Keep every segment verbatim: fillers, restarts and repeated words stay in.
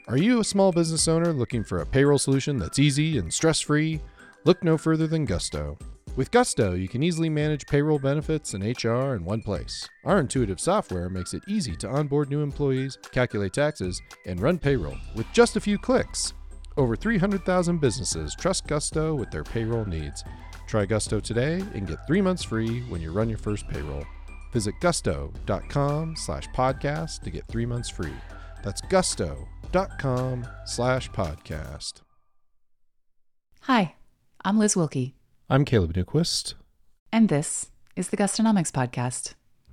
Are you a small business owner looking for a payroll solution that's easy and stress-free? Look no further than Gusto. With Gusto, you can easily manage payroll, benefits, and H R in one place. Our intuitive software makes it easy to onboard new employees, calculate taxes, and run payroll with just a few clicks. Over three hundred thousand businesses trust Gusto with their payroll needs. Try Gusto today and get three months free when you run your first payroll. Visit gusto.com slash podcast to get three months free. That's gusto.com slash podcast. Hi, I'm Liz Wilkie. I'm Caleb Newquist. And this is the Gustonomics Podcast.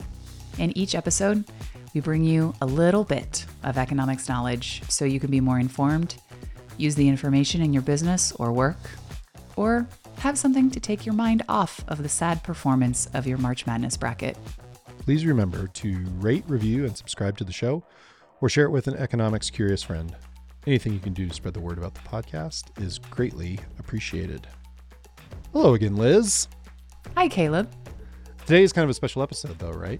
In each episode, we bring you a little bit of economics knowledge so you can be more informed, use the information in your business or work, or have something to take your mind off of the sad performance of your March Madness bracket. Please remember to rate, review, and subscribe to the show, or share it with an economics curious friend. Anything you can do to spread the word about the podcast is greatly appreciated. Hello again, Liz. Hi, Caleb. Today is kind of a special episode, though, right?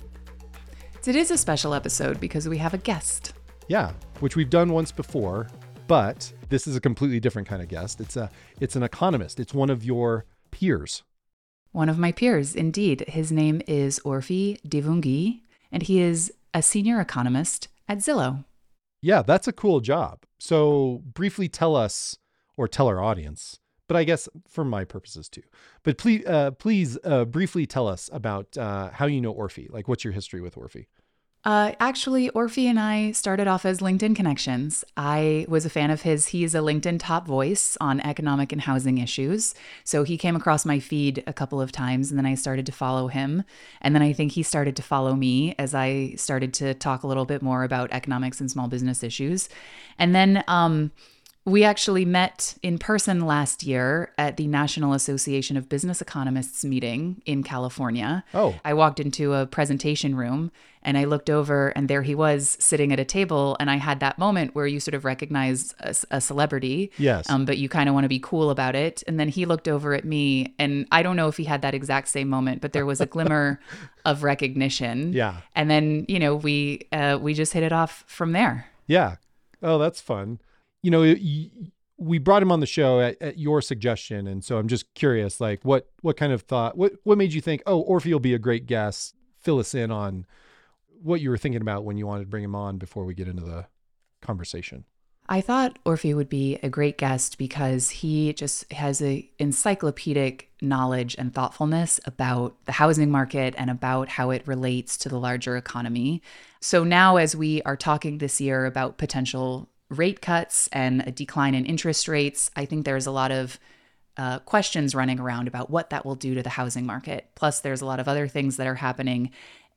It is a special episode because we have a guest. Yeah, which we've done once before, but this is a completely different kind of guest. It's a, it's an economist. It's one of your peers. One of my peers, indeed. His name is Orphy Divounguy, and he is a senior economist at Zillow. Yeah, that's a cool job. So briefly tell us, or tell our audience, but I guess for my purposes too, but please, uh, please uh, briefly tell us about uh, how you know Orphy. Like, what's your history with Orphy? Uh, actually, Orphy and I started off as LinkedIn connections. I was a fan of his. He's a LinkedIn top voice on economic and housing issues. So he came across my feed a couple of times, and then I started to follow him. And then I think he started to follow me as I started to talk a little bit more about economics and small business issues. And then um, we actually met in person last year at the National Association of Business Economists meeting in California. Oh. I walked into a presentation room and I looked over and there he was sitting at a table, and I had that moment where you sort of recognize a, a celebrity. Yes. Um, but you kind of want to be cool about it. And then he looked over at me, and I don't know if he had that exact same moment, but there was a glimmer of recognition. Yeah. And then, you know, we uh, we just hit it off from there. Yeah. Oh, that's fun. You know, y- we brought him on the show at, at your suggestion. And so I'm just curious, like what, what kind of thought, what, what made you think, oh, Orphy will be a great guest? Fill us in on what you were thinking about when you wanted to bring him on before we get into the conversation. I thought Orphy would be a great guest because he just has a encyclopedic knowledge and thoughtfulness about the housing market and about how it relates to the larger economy. So now as we are talking this year about potential rate cuts and a decline in interest rates, I think there's a lot of uh, questions running around about what that will do to the housing market. Plus, there's a lot of other things that are happening.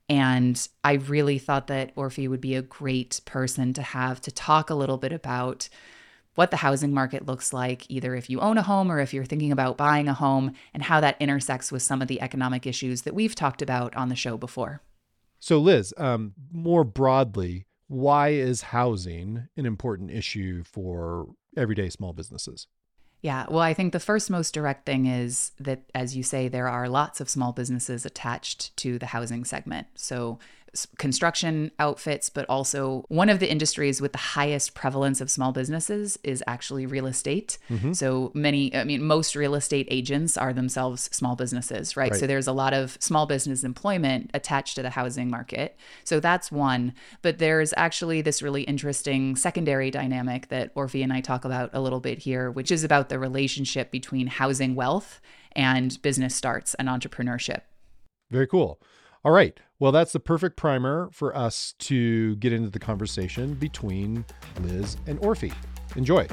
And I really thought that Orphy would be a great person to have to talk a little bit about what the housing market looks like, either if you own a home or if you're thinking about buying a home, and how that intersects with some of the economic issues that we've talked about on the show before. So Liz, um, more broadly, why is housing an important issue for everyday small businesses? Yeah, well, I think the first most direct thing is that, as you say, there are lots of small businesses attached to the housing segment. So construction outfits, but also one of the industries with the highest prevalence of small businesses is actually real estate. Mm-hmm. So many, I mean, most real estate agents are themselves small businesses, right? right? So there's a lot of small business employment attached to the housing market. So that's one. But there's actually this really interesting secondary dynamic that Orphy and I talk about a little bit here, which is about the relationship between housing wealth and business starts and entrepreneurship. Very cool. All right. Well, that's the perfect primer for us to get into the conversation between Liz and Orphy. Enjoy.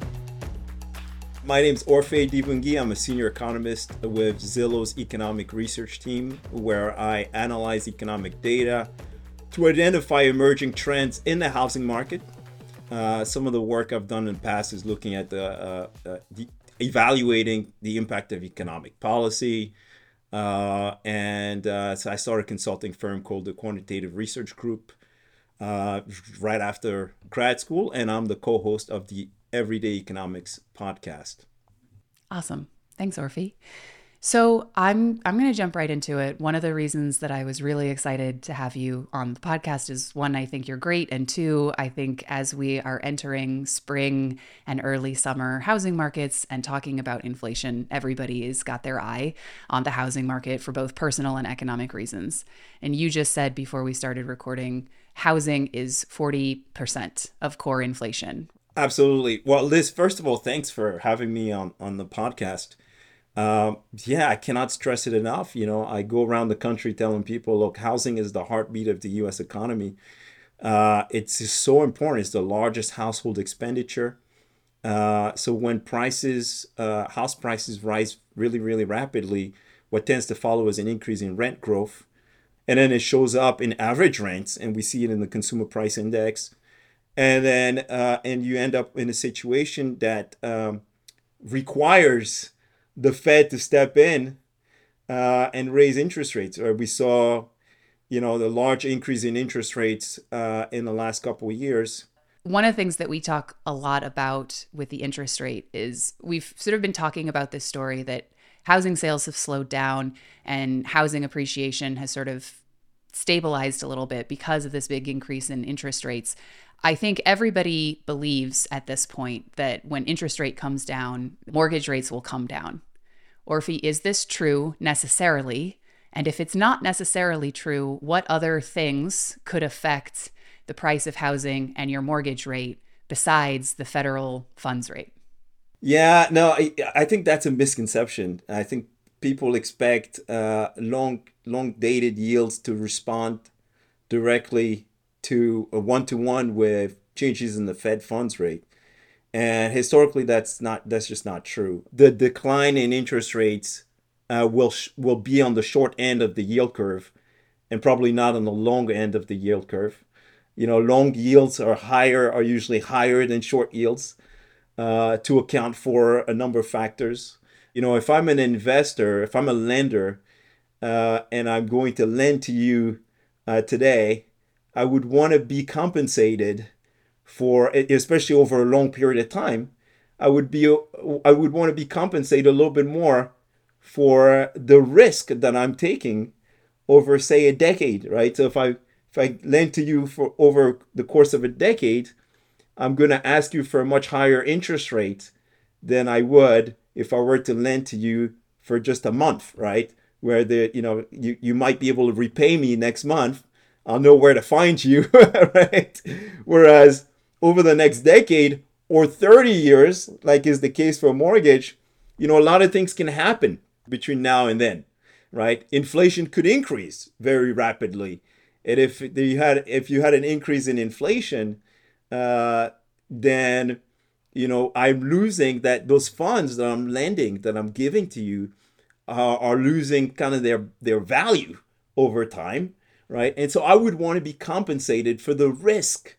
My name is Orphy Divounguy. I'm a senior economist with Zillow's economic research team, where I analyze economic data to identify emerging trends in the housing market. Uh, some of the work I've done in the past is looking at the, uh, uh, the evaluating the impact of economic policy. Uh, and uh, so I started a consulting firm called the Quantitative Research Group uh, right after grad school, and I'm the co-host of the Everyday Economics podcast. Awesome. Thanks, Orphy. So I'm I'm going to jump right into it. One of the reasons that I was really excited to have you on the podcast is one, I think you're great, and two, I think as we are entering spring and early summer housing markets and talking about inflation, everybody has got their eye on the housing market for both personal and economic reasons. And you just said before we started recording, housing is forty percent of core inflation. Absolutely. Well, Liz, first of all, thanks for having me on on the podcast. Um, yeah, I cannot stress it enough. You know, I go around the country telling people, look, housing is the heartbeat of the U S economy. Uh, it's just so important. It's the largest household expenditure. Uh, so when prices, uh, house prices rise really, really rapidly, what tends to follow is an increase in rent growth. And then it shows up in average rents, and we see it in the consumer price index. And then, uh, and you end up in a situation that um, requires the Fed to step in uh, and raise interest rates. Or we saw, you know, the large increase in interest rates uh, in the last couple of years. One of the things that we talk a lot about with the interest rate is we've sort of been talking about this story that housing sales have slowed down and housing appreciation has sort of stabilized a little bit because of this big increase in interest rates. I think everybody believes at this point that when interest rate comes down, mortgage rates will come down. Orphe, is this true necessarily? And if it's not necessarily true, what other things could affect the price of housing and your mortgage rate besides the federal funds rate? Yeah, no, I, I think that's a misconception. I think people expect uh, long, long dated yields to respond directly to a one-to-one with changes in the Fed funds rate. And historically, that's not that's just not true. The decline in interest rates uh, will sh- will be on the short end of the yield curve, and probably not on the long end of the yield curve. You know, long yields are higher, are usually higher than short yields uh, to account for a number of factors. You know, if I'm an investor, if I'm a lender, uh, and I'm going to lend to you uh, today, I would want to be compensated for, especially over a long period of time, I would be, I would want to be compensated a little bit more for the risk that I'm taking over, say, a decade, right? So if I if I lend to you for over the course of a decade, I'm going to ask you for a much higher interest rate than I would if I were to lend to you for just a month, right? Where the you know you, you might be able to repay me next month. I'll know where to find you, right? Whereas over the next decade or thirty years, like is the case for a mortgage, you know, a lot of things can happen between now and then, right? Inflation could increase very rapidly. And if you had if you had an increase in inflation, uh, then, you know, I'm losing that those funds that I'm lending, that I'm giving to you, uh, are losing kind of their, their value over time, right? And so I would want to be compensated for the risk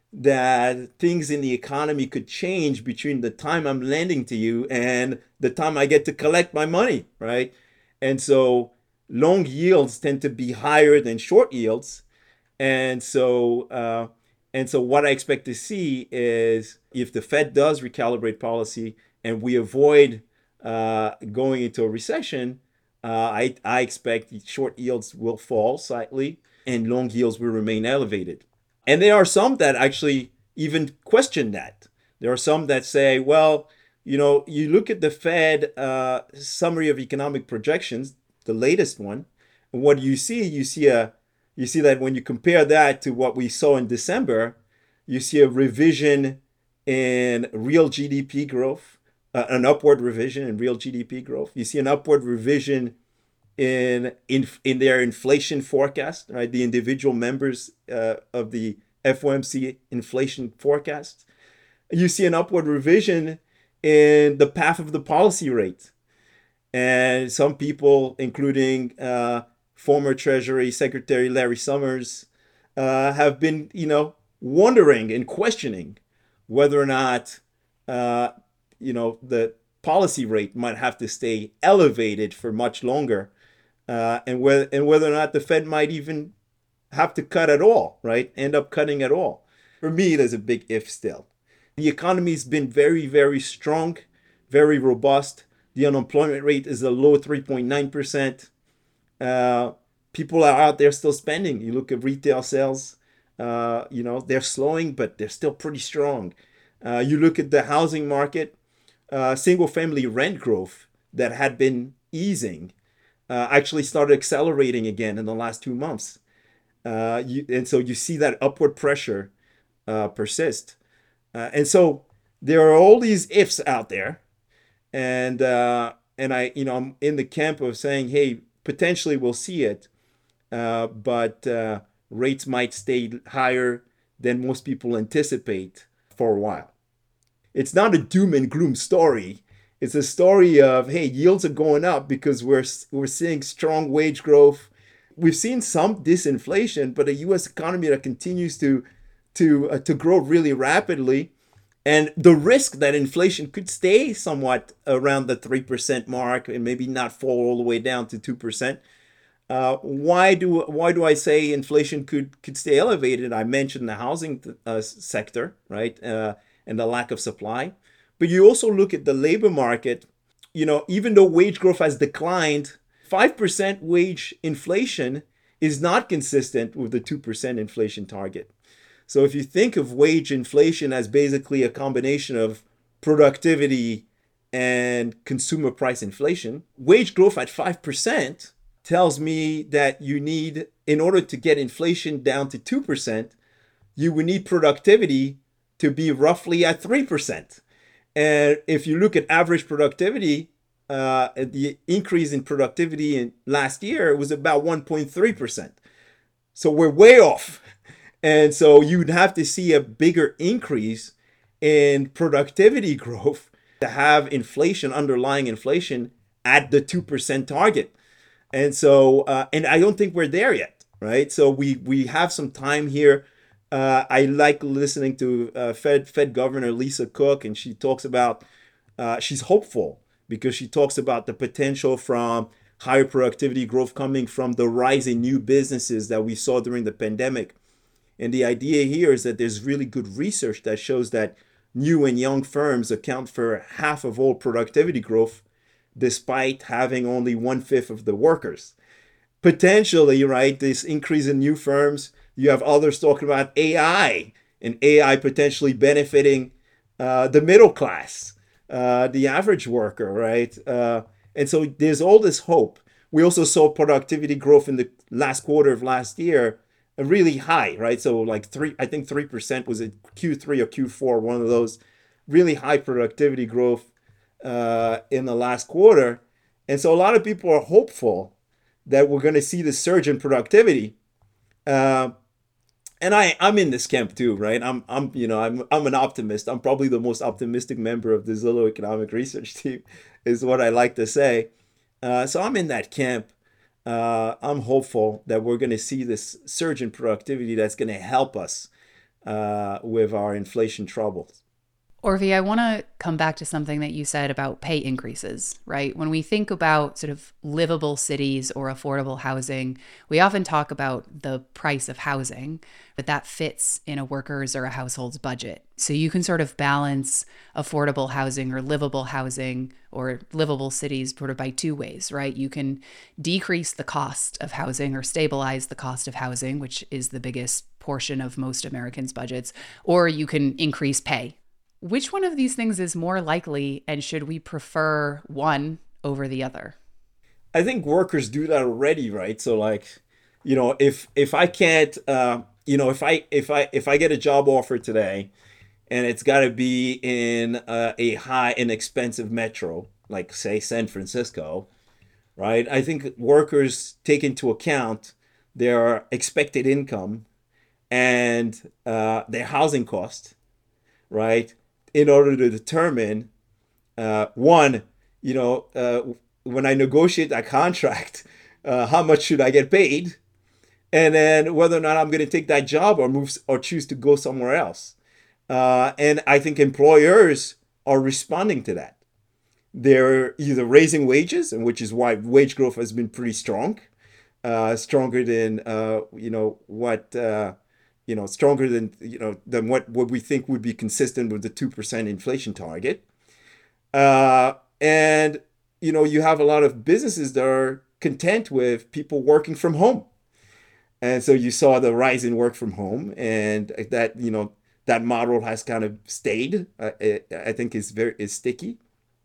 that things in the economy could change between the time I'm lending to you and the time I get to collect my money, right? And so long yields tend to be higher than short yields. And so uh, and so what I expect to see is if the Fed does recalibrate policy and we avoid uh, going into a recession, uh, I, I expect short yields will fall slightly and long yields will remain elevated. And there are some that actually even question that. There are some that say, well, you know, you look at the Fed uh, summary of economic projections, the latest one, and what do you see? You see a, you see that when you compare that to what we saw in December, you see a revision in real G D P growth, uh, an upward revision in real G D P growth. You see an upward revision in in in their inflation forecast, right? The individual members uh, of the F O M C inflation forecast. You see an upward revision in the path of the policy rate. And some people, including uh, former Treasury Secretary Larry Summers, uh, have been, you know, wondering and questioning whether or not, uh, you know, the policy rate might have to stay elevated for much longer. Uh, and whether and whether or not the Fed might even have to cut at all, right? End up cutting at all. For me, there's a big if still. The economy's been very, very strong, very robust. The unemployment rate is a low three point nine percent. Uh, people are out there still spending. You look at retail sales, uh, you know, they're slowing, but they're still pretty strong. Uh, you look at the housing market, uh, single family rent growth that had been easing uh, actually started accelerating again in the last two months. Uh, you, and so you see that upward pressure uh, persist. Uh, and so there are all these ifs out there. And uh, and I, you know, I'm in the camp of saying, hey, potentially we'll see it, uh, but uh, rates might stay higher than most people anticipate for a while. It's not a doom and gloom story. It's a story of, hey, yields are going up because we're we're seeing strong wage growth. We've seen some disinflation, but a U S economy that continues to to uh, to grow really rapidly. And the risk that inflation could stay somewhat around the three percent mark and maybe not fall all the way down to two percent. Uh, why do why do I say inflation could could stay elevated? I mentioned the housing uh, sector, right, uh, and the lack of supply. But you also look at the labor market. You know, even though wage growth has declined, five percent wage inflation is not consistent with the two percent inflation target. So if you think of wage inflation as basically a combination of productivity and consumer price inflation, wage growth at five percent tells me that you need, in order to get inflation down to two percent, you would need productivity to be roughly at three percent. And if you look at average productivity, uh, the increase in productivity in last year was about one point three percent. So we're way off. And so you'd have to see a bigger increase in productivity growth to have inflation, underlying inflation, at the two percent target. And so, uh, and I don't think we're there yet, right? So we we have some time here. Uh, I like listening to uh, Fed Fed Governor Lisa Cook, and she talks about, uh, she's hopeful because she talks about the potential from higher productivity growth coming from the rise in new businesses that we saw during the pandemic. And the idea here is that there's really good research that shows that new and young firms account for half of all productivity growth, despite having only one-fifth of the workers. Potentially, right, this increase in new firms, you have others talking about A I, and A I potentially benefiting uh, the middle class, uh, the average worker, right? Uh, and so there's all this hope. We also saw productivity growth in the last quarter of last year really high, right? So like three, I think three percent was it Q three or Q four, one of those really high productivity growth uh, in the last quarter. And so a lot of people are hopeful that we're going to see the surge in productivity. Uh, and I, I'm in this camp too, right? I'm, I'm, you know, I'm, I'm an optimist. I'm probably the most optimistic member of the Zillow Economic Research team, is what I like to say. Uh, so I'm in that camp. Uh, I'm hopeful that we're going to see this surge in productivity that's going to help us uh, with our inflation troubles. Orphy, I want to come back to something that you said about pay increases, right? When we think about sort of livable cities or affordable housing, we often talk about the price of housing, but that fits in a worker's or a household's budget. So you can sort of balance affordable housing or livable housing or livable cities sort of by two ways, right? You can decrease the cost of housing or stabilize the cost of housing, which is the biggest portion of most Americans' budgets, or you can increase pay. Which one of these things is more likely, and should we prefer one over the other? I think workers do that already, right? So like, you know, if if I can't, uh, you know, if I if I if I get a job offer today, and it's got to be in uh, a high and expensive metro, like say San Francisco, right? I think workers take into account their expected income and uh, their housing cost, right? In order to determine, uh, one, you know, uh, when I negotiate that contract, uh, how much should I get paid? And then whether or not I'm going to take that job or move or choose to go somewhere else. Uh, and I think employers are responding to that. They're either raising wages, and which is why wage growth has been pretty strong, uh, stronger than, uh, you know, what... Uh, you know, stronger than, you know, than what, what we think would be consistent with the two percent inflation target. Uh, and you know, you have a lot of businesses that are content with people working from home. And so you saw the rise in work from home, and that, you know, that model has kind of stayed. Uh, it, I think is very is sticky.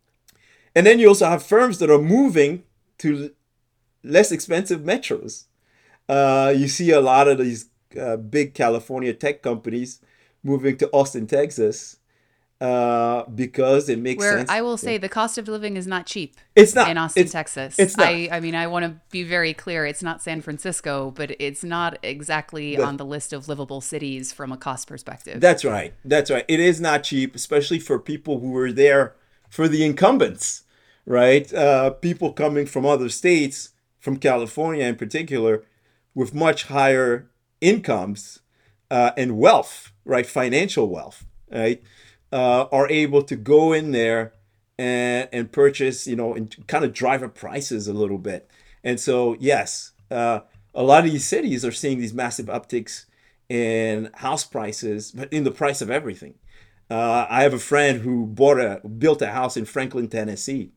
And then you also have firms that are moving to less expensive metros. Uh, you see a lot of these uh, big California tech companies moving to Austin, Texas, uh, because it makes Where sense. I will say yeah. the cost of living is not cheap. It's not in Austin, it's, Texas. It's not. I, I mean, I want to be very clear. It's not San Francisco, but it's not exactly the, on the list of livable cities from a cost perspective. That's right. That's right. It is not cheap, especially for people who were there for the incumbents, right? Uh, people coming from other states, from California in particular, with much higher incomes uh, and wealth, right? Financial wealth, right? Uh, are able to go in there and and purchase, you know, and kind of drive up prices a little bit. And so, yes, uh, a lot of these cities are seeing these massive upticks in house prices, but in the price of everything. Uh, I have a friend who bought a built a house in Franklin, Tennessee,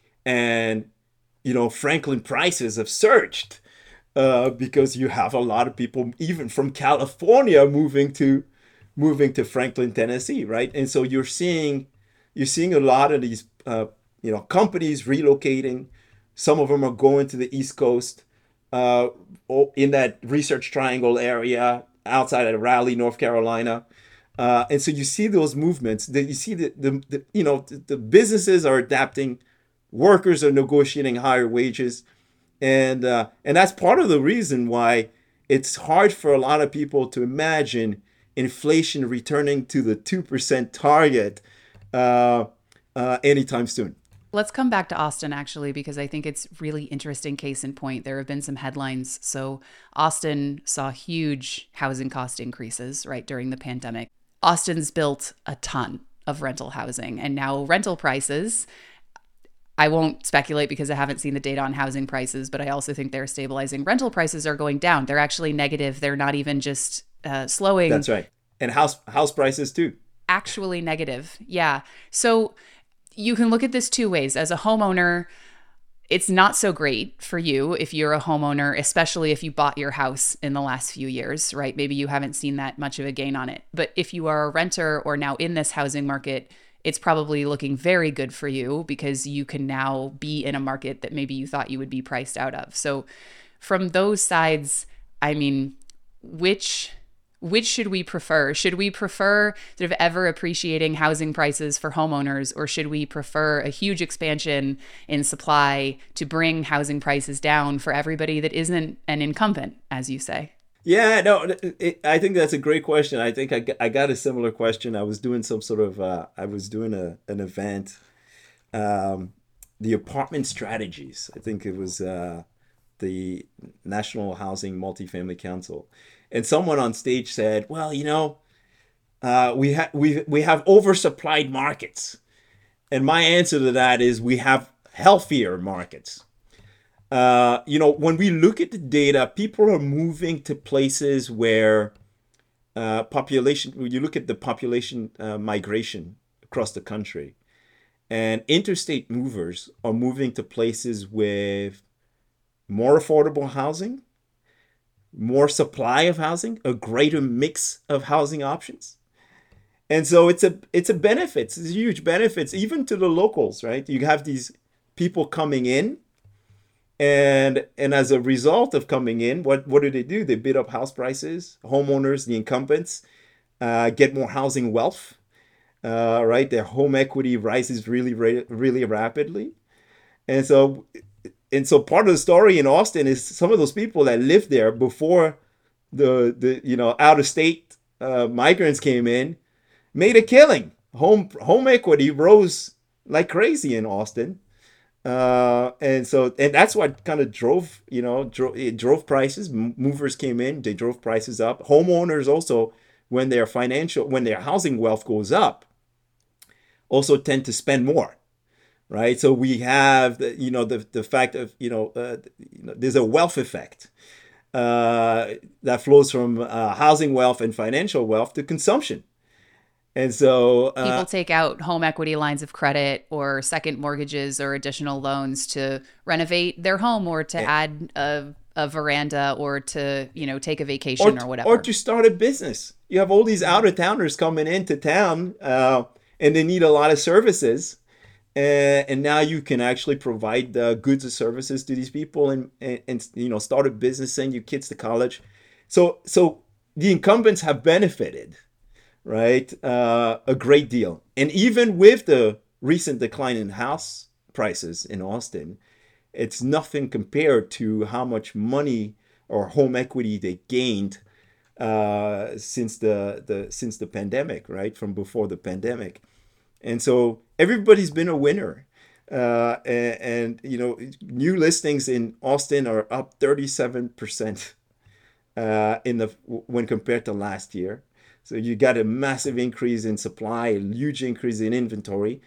and you know, Franklin prices have surged uh, because you have a lot of people, even from California, moving to moving to Franklin, Tennessee, right? And so you're seeing you're seeing a lot of these uh, you know, companies relocating. Some of them are going to the East Coast, uh, in that Research Triangle area outside of Raleigh, North Carolina. Uh, and so you see those movements. That you see the, the, the you know the, the businesses are adapting, workers are negotiating higher wages, and uh, and that's part of the reason why it's hard for a lot of people to imagine inflation returning to the two percent target uh, uh, anytime soon. Let's come back to Austin, actually, because I think it's really interesting case in point. There have been some headlines. So Austin saw huge housing cost increases, right, during the pandemic. Austin's built a ton of rental housing, and now rental prices, I won't speculate because I haven't seen the data on housing prices, but I also think they're stabilizing. Rental prices are going down. They're actually negative. They're not even just uh, slowing. That's right. And house house prices too. Actually negative. Yeah. So you can look at this two ways. As a homeowner, it's not so great for you if you're a homeowner, especially if you bought your house in the last few years, right? Maybe you haven't seen that much of a gain on it. But if you are a renter or now in this housing market, it's probably looking very good for you because you can now be in a market that maybe you thought you would be priced out of. So from those sides, I mean, which which should we prefer? Should we prefer sort of ever appreciating housing prices for homeowners, or should we prefer a huge expansion in supply to bring housing prices down for everybody that isn't an incumbent, as you say? Yeah, no, it, I think that's a great question. I think I, I got a similar question. I was doing some sort of, uh, I was doing a an event, um, the apartment strategies. I think it was uh, the National Housing Multifamily Council. And someone on stage said, well, you know, uh, we, ha- we, we have oversupplied markets. And my answer to that is we have healthier markets. Uh, you know, when we look at the data, people are moving to places where uh, population, when you look at the population uh, migration across the country, and interstate movers are moving to places with more affordable housing, more supply of housing, a greater mix of housing options. And so it's a it's a benefit. It's huge benefits, even to the locals, right? You have these people coming in, and and as a result of coming in, what, what do they do? They bid up house prices. Homeowners, the incumbents, uh, get more housing wealth, uh, right? Their home equity rises really, really rapidly. And so and so part of the story in Austin is some of those people that lived there before the, the you know, out-of-state uh, migrants came in made a killing. Home home equity rose like crazy in Austin. Uh, and so, and that's what kind of drove, you know, drove, it drove prices. Movers came in, they drove prices up. Homeowners also, when their financial, when their housing wealth goes up, also tend to spend more, right? So we have, the, you know, the the fact of, you know, uh, you know there's a wealth effect uh, that flows from uh, housing wealth and financial wealth to consumption. And so uh, people take out home equity lines of credit or second mortgages or additional loans to renovate their home or to add a, a veranda or to, you know, take a vacation or, or whatever. Or to start a business. You have all these out-of-towners coming into town uh, and they need a lot of services. Uh, and now you can actually provide uh, goods and services to these people and, and, and, you know, start a business, send your kids to college. So, so the incumbents have benefited, right? Uh, a great deal. And even with the recent decline in house prices in Austin, it's nothing compared to how much money or home equity they gained uh, since the, the since the pandemic, right? From before the pandemic. And so everybody's been a winner. Uh, and, and, you know, new listings in Austin are up thirty-seven percent uh, in the when compared to last year. So you got a massive increase in supply, a huge increase in inventory.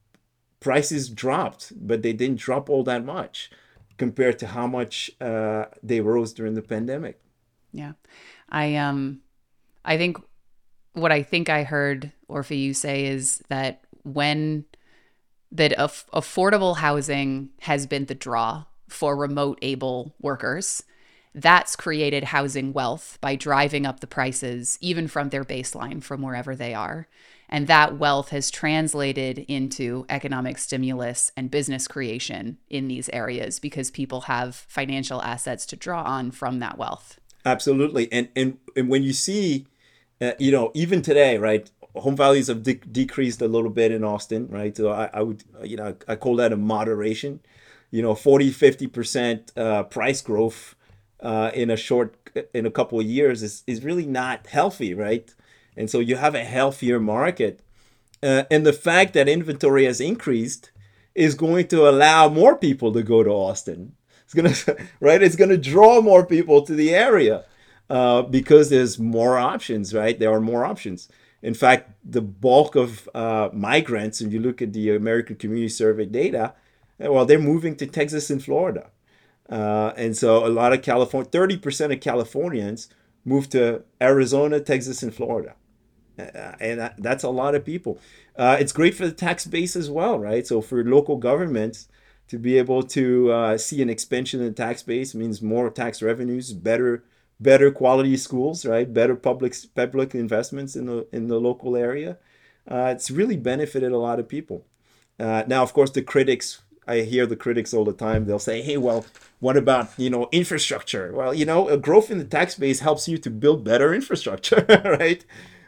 Prices dropped, but they didn't drop all that much compared to how much uh, they rose during the pandemic. Yeah. I um I think what I think I heard Orphe you say is that when that aff- affordable housing has been the draw for remote able workers, that's created housing wealth by driving up the prices, even from their baseline, from wherever they are. And that wealth has translated into economic stimulus and business creation in these areas because people have financial assets to draw on from that wealth. Absolutely. And and, and when you see, uh, you know, even today, right, home values have de- decreased a little bit in Austin, right? So I, I would, you know, I call that a moderation, you know, forty, fifty percent uh, price growth uh, in a short, in a couple of years is, is really not healthy, right? And so you have a healthier market. Uh, and the fact that inventory has increased is going to allow more people to go to Austin. It's going to, right? It's going to draw more people to the area uh, because there's more options, right? There are more options. In fact, the bulk of uh, migrants, and you look at the American Community Survey data, well, they're moving to Texas and Florida. Uh, and so a lot of California, thirty percent of Californians move to Arizona, Texas, and Florida. Uh, and that's a lot of people. Uh, it's great for the tax base as well, right? So for local governments to be able to uh, see an expansion in the tax base means more tax revenues, better better quality schools, right? Better public public investments in the in the local area. Uh, it's really benefited a lot of people. Uh, now, of course, the critics, I hear the critics all the time. They'll say, hey, well, what about, you know, infrastructure? Well, you know, a growth in the tax base helps you to build better infrastructure, right?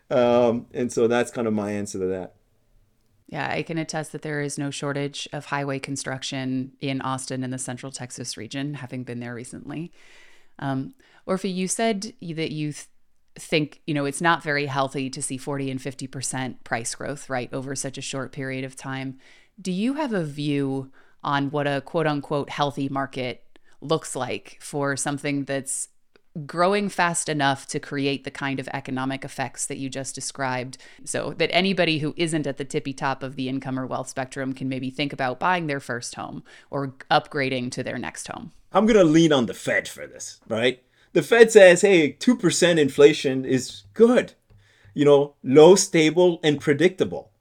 Um, and so that's kind of my answer to that. Yeah, I can attest that there is no shortage of highway construction in Austin and the Central Texas region, having been there recently. Um, Orphe, you said that you th- think, you know, it's not very healthy to see forty and fifty percent price growth, right, over such a short period of time. Do you have a view on what a quote unquote healthy market looks like for something that's growing fast enough to create the kind of economic effects that you just described, so that anybody who isn't at the tippy top of the income or wealth spectrum can maybe think about buying their first home or upgrading to their next home? I'm going to lean on the Fed for this, right? The Fed says, hey, two percent inflation is good, you know, low, stable, and predictable.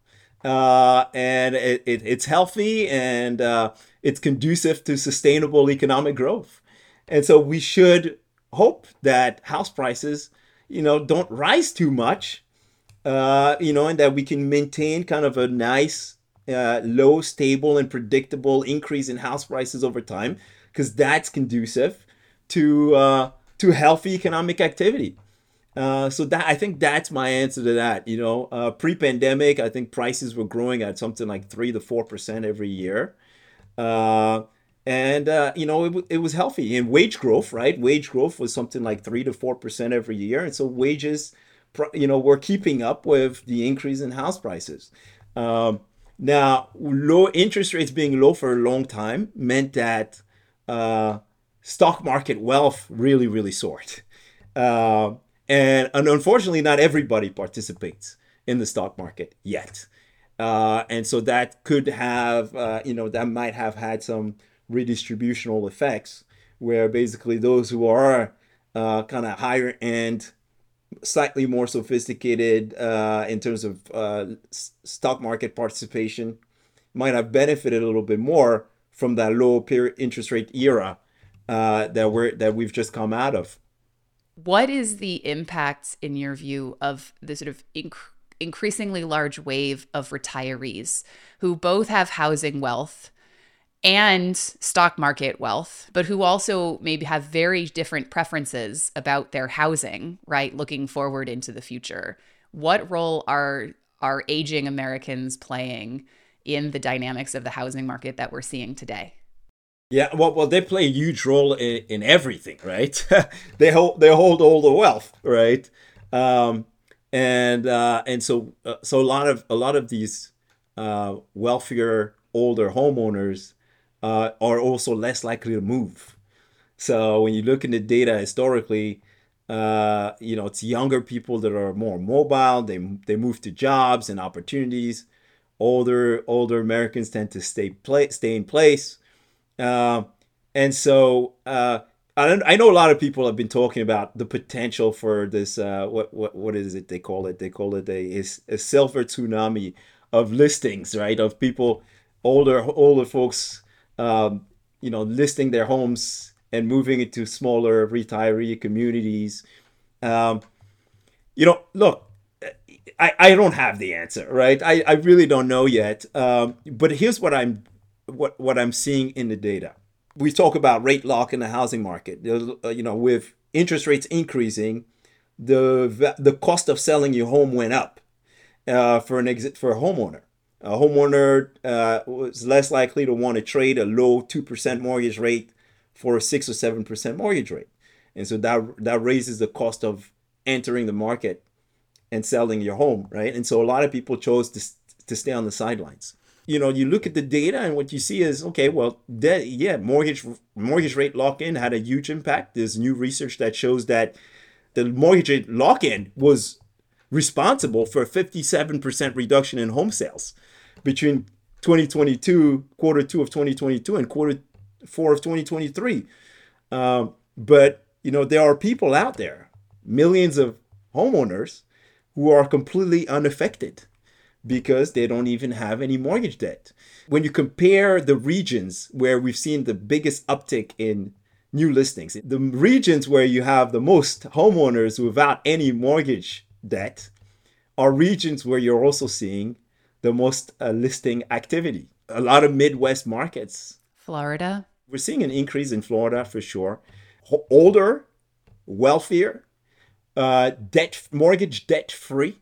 Uh, and it, it, it's healthy and uh, it's conducive to sustainable economic growth. And so we should hope that house prices, you know, don't rise too much, uh, you know, and that we can maintain kind of a nice, uh, low, stable, and predictable increase in house prices over time, because that's conducive to uh, to healthy economic activity. Uh, so that I think that's my answer to that. You know, uh, pre-pandemic, I think prices were growing at something like three to four percent every year. Uh, And, uh, you know, it, it was healthy. And wage growth, right? Wage growth was something like three to four percent every year. And so wages, you know, were keeping up with the increase in house prices. Um, now, low interest rates being low for a long time meant that uh, stock market wealth really, really soared. Uh, and, and unfortunately, not everybody participates in the stock market yet. Uh, and so that could have, uh, you know, that might have had some redistributional effects where basically those who are uh, kind of higher end slightly more sophisticated uh, in terms of uh, stock market participation, might have benefited a little bit more from that low period interest rate era uh, that we're that we've just come out of. What is the impact, in your view, of the sort of inc- increasingly large wave of retirees who both have housing wealth and stock market wealth, but who also maybe have very different preferences about their housing, right? Looking forward into the future. What role are are aging Americans playing in the dynamics of the housing market that we're seeing today? Yeah, well, well, they play a huge role in, in everything, right? they hold they hold all the wealth, right? Um, and uh, and so uh, so a lot of a lot of these uh, wealthier older homeowners uh, are also less likely to move. So when you look in the data historically, uh, you know, it's younger people that are more mobile. They they move to jobs and opportunities. Older older Americans tend to stay play stay in place. Uh, and so uh, I don't, I know a lot of people have been talking about the potential for this. Uh, what what what is it they call it? They call it a, a silver tsunami of listings, right? Of people, older older folks, um, you know, listing their homes and moving into smaller retiree communities. Um, you know, look, I, I don't have the answer, right? I, I really don't know yet. Um, but here's what I'm what what I'm seeing in the data. We talk about rate lock in the housing market. You know, with interest rates increasing, the the cost of selling your home went up uh, for an exit for a homeowner. A homeowner uh, was less likely to want to trade a low two percent mortgage rate for a six or seven percent mortgage rate, and so that that raises the cost of entering the market and selling your home, right? And so a lot of people chose to to stay on the sidelines. You know, you look at the data and what you see is, okay, well, that, yeah, mortgage mortgage rate lock-in had a huge impact. There's new research that shows that the mortgage rate lock-in was responsible for a fifty-seven percent reduction in home sales between twenty twenty-two, quarter two of twenty twenty-two and quarter four of twenty twenty-three. Um, but, you know, there are people out there, millions of homeowners, who are completely unaffected because they don't even have any mortgage debt. When you compare the regions where we've seen the biggest uptick in new listings, the regions where you have the most homeowners without any mortgage debt are regions where you're also seeing the most uh, listing activity. A lot of Midwest markets. Florida. We're seeing an increase in Florida for sure. Ho- older, wealthier, uh, debt, mortgage debt free,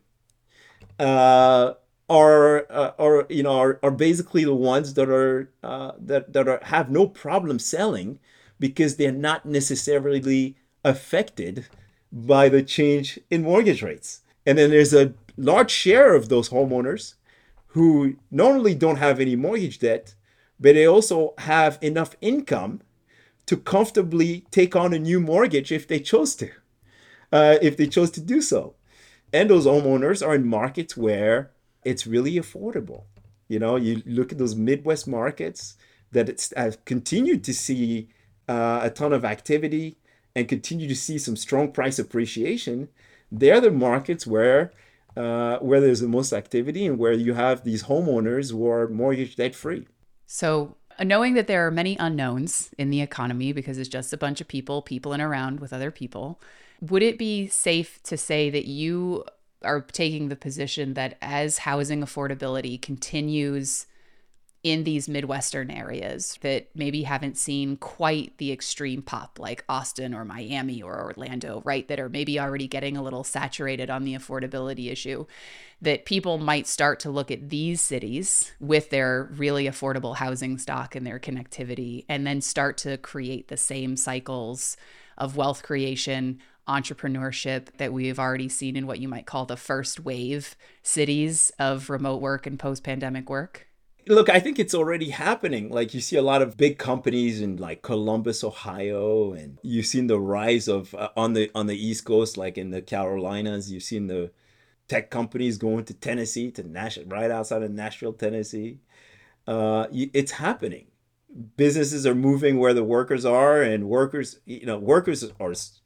uh, are uh, are you know are, are basically the ones that are uh, that that are have no problem selling because they're not necessarily affected by the change in mortgage rates. And then there's a large share of those homeowners who not only don't have any mortgage debt, but they also have enough income to comfortably take on a new mortgage if they chose to, uh, if they chose to do so. And those homeowners are in markets where it's really affordable. You know, you look at those Midwest markets that it's have continued to see uh, a ton of activity and continue to see some strong price appreciation. They're the markets where uh, where there's the most activity and where you have these homeowners who are mortgage debt free. So uh, knowing that there are many unknowns in the economy because it's just a bunch of people, people in around with other people, would it be safe to say that you are taking the position that as housing affordability continues in these Midwestern areas that maybe haven't seen quite the extreme pop like Austin or Miami or Orlando, right, that are maybe already getting a little saturated on the affordability issue, that people might start to look at these cities with their really affordable housing stock and their connectivity and then start to create the same cycles of wealth creation, entrepreneurship that we've already seen in what you might call the first wave cities of remote work and post-pandemic work? Look, I think it's already happening. Like you see a lot of big companies in like Columbus, Ohio, and you've seen the rise of uh, on the on the East Coast, like in the Carolinas. You've seen the tech companies going to Tennessee, to Nash, right outside of Nashville, Tennessee. Uh, it's happening. Businesses are moving where the workers are, and workers, you know, workers are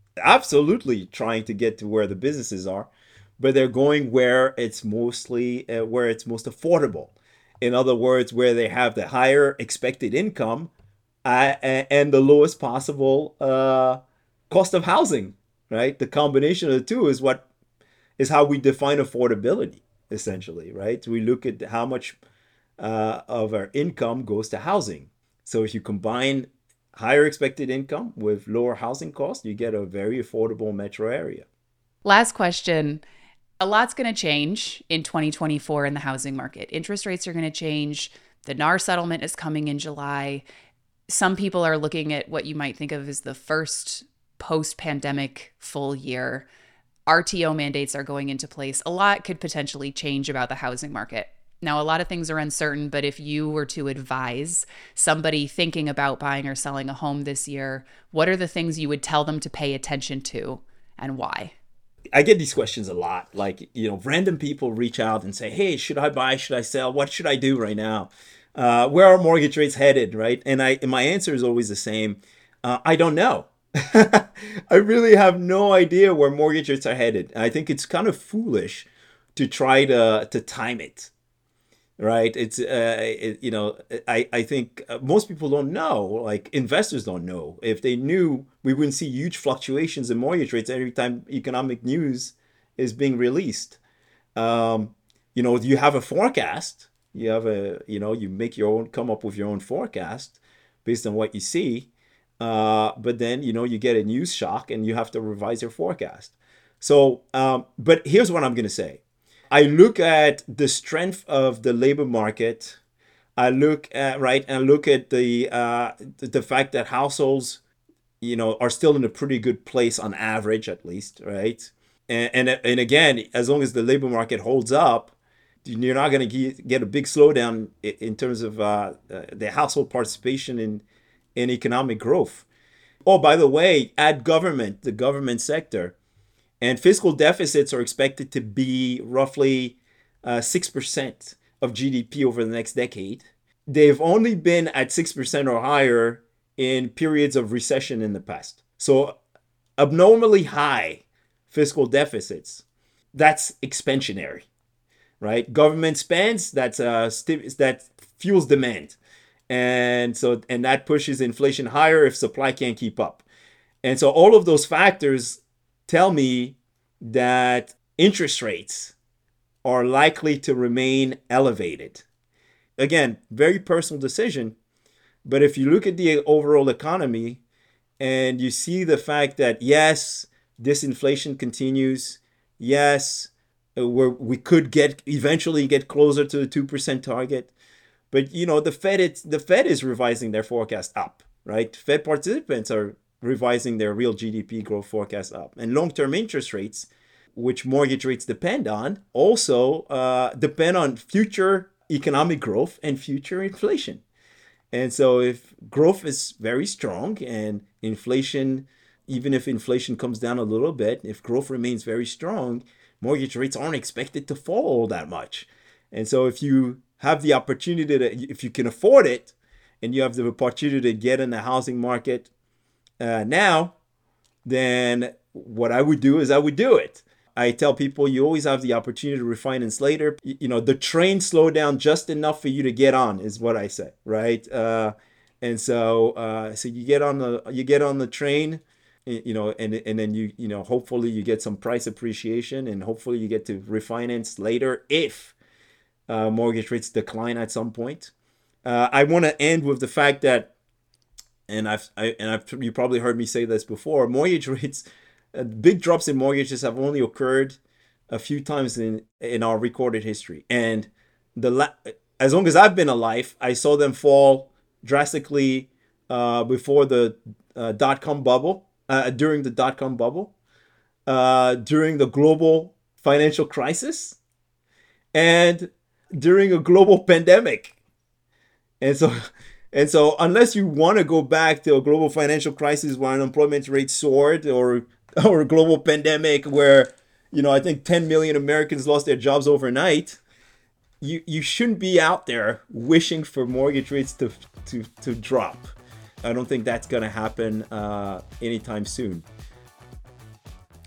absolutely trying to get to where the businesses are, but they're going where it's mostly uh, where it's most affordable. In other words, where they have the higher expected income uh, and the lowest possible uh, cost of housing. Right, the combination of the two is what is how we define affordability. Essentially, right? We look at how much uh, of our income goes to housing. So if you combine higher expected income with lower housing costs, you get a very affordable metro area. Last question. A lot's going to change in twenty twenty-four in the housing market. Interest rates are going to change. The N A R settlement is coming in July. Some people are looking at what you might think of as the first post-pandemic full year. R T O mandates are going into place. A lot could potentially change about the housing market. Now, a lot of things are uncertain, but if you were to advise somebody thinking about buying or selling a home this year, what are the things you would tell them to pay attention to and why? I get these questions a lot. Like, you know, random people reach out and say, hey, should I buy? Should I sell? What should I do right now? Uh, where are mortgage rates headed? Right. And I, and my answer is always the same. Uh, I don't know. I really have no idea where mortgage rates are headed. I think it's kind of foolish to try to, to time it. Right. It's, uh, it, you know, I, I think most people don't know, like investors don't know. If they knew, we wouldn't see huge fluctuations in mortgage rates every time economic news is being released. Um, you know, you have a forecast, you have a, you know, you make your own, come up with your own forecast based on what you see. Uh, but then, you know, you get a news shock and you have to revise your forecast. So, um, but here's what I'm going to say. I look at the strength of the labor market. I look at, right, and look at the uh, the fact that households, you know, are still in a pretty good place on average, at least, right? And and, and again, as long as the labor market holds up, you're not going to get a big slowdown in terms of uh, the household participation in, in economic growth. Oh, by the way, add government, the government sector. And fiscal deficits are expected to be roughly uh, six percent of G D P over the next decade. They've only been at six percent or higher in periods of recession in the past. So abnormally high fiscal deficits, that's expansionary, right? Government spends, that's uh, st- that fuels demand. And so, and that pushes inflation higher if supply can't keep up. And so all of those factors tell me that interest rates are likely to remain elevated. Again, very personal decision, but if you look at the overall economy and you see the fact that, yes, disinflation continues, yes, we're, we could get eventually get closer to the two percent target, but you know the Fed, it's, the Fed is revising their forecast up, right? Fed participants are revising their real G D P growth forecast up. And long-term interest rates, which mortgage rates depend on, also uh, depend on future economic growth and future inflation. And so if growth is very strong and inflation, even if inflation comes down a little bit, if growth remains very strong, mortgage rates aren't expected to fall all that much. And so if you have the opportunity to, if you can afford it, and you have the opportunity to get in the housing market Uh, now, then what I would do is I would do it. I tell people you always have the opportunity to refinance later. You, you know, the train slowed down just enough for you to get on is what I say, right? Uh, and so, uh, so you get on the you get on the train, you know, and and then you you know hopefully you get some price appreciation, and hopefully you get to refinance later if uh, mortgage rates decline at some point. Uh, I want to end with the fact that. And I've I, and I've you probably heard me say this before. Mortgage rates, uh, big drops in mortgages have only occurred a few times in in our recorded history. And the la- as long as I've been alive, I saw them fall drastically uh, before the uh, dot-com bubble, uh, during the dot-com bubble, uh, during the global financial crisis, and during a global pandemic. And so. And so unless you want to go back to a global financial crisis where unemployment rate soared, or or a global pandemic where, you know, I think ten million Americans lost their jobs overnight, you you shouldn't be out there wishing for mortgage rates to to, to drop. I don't think that's going to happen uh, anytime soon.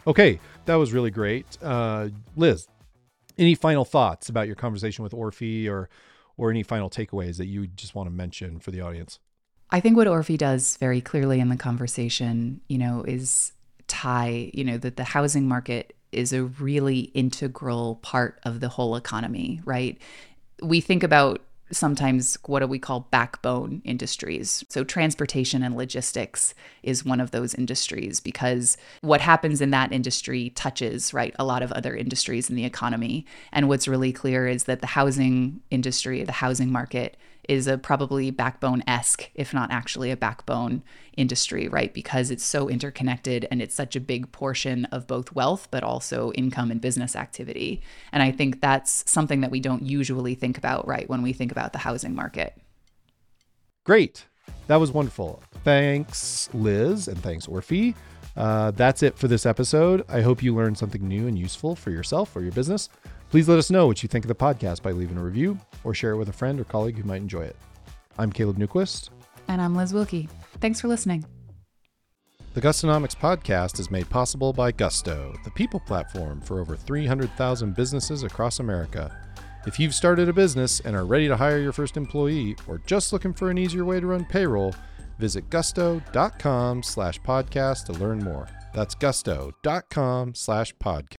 Okay, that was really great. Uh, Liz, any final thoughts about your conversation with Orphe, or or any final takeaways that you just want to mention for the audience? I think what Orphe does very clearly in the conversation, you know, is tie, you know, that the housing market is a really integral part of the whole economy, right? We think about sometimes what do we call backbone industries. So transportation and logistics is one of those industries, because what happens in that industry touches, right, a lot of other industries in the economy. And what's really clear is that the housing industry, the housing market, is a probably backbone-esque, if not actually a backbone industry, right? Because it's so interconnected and it's such a big portion of both wealth, but also income and business activity. And I think that's something that we don't usually think about, right, when we think about the housing market. Great. That was wonderful. Thanks, Liz, and thanks, Orphe. Uh, that's it for this episode. I hope you learned something new and useful for yourself or your business. Please let us know what you think of the podcast by leaving a review or share it with a friend or colleague who might enjoy it. I'm Caleb Newquist. And I'm Liz Wilkie. Thanks for listening. The Gustonomics podcast is made possible by Gusto, the people platform for over three hundred thousand businesses across America. If you've started a business and are ready to hire your first employee, or just looking for an easier way to run payroll, visit gusto.com slash podcast to learn more. That's gusto.com slash podcast.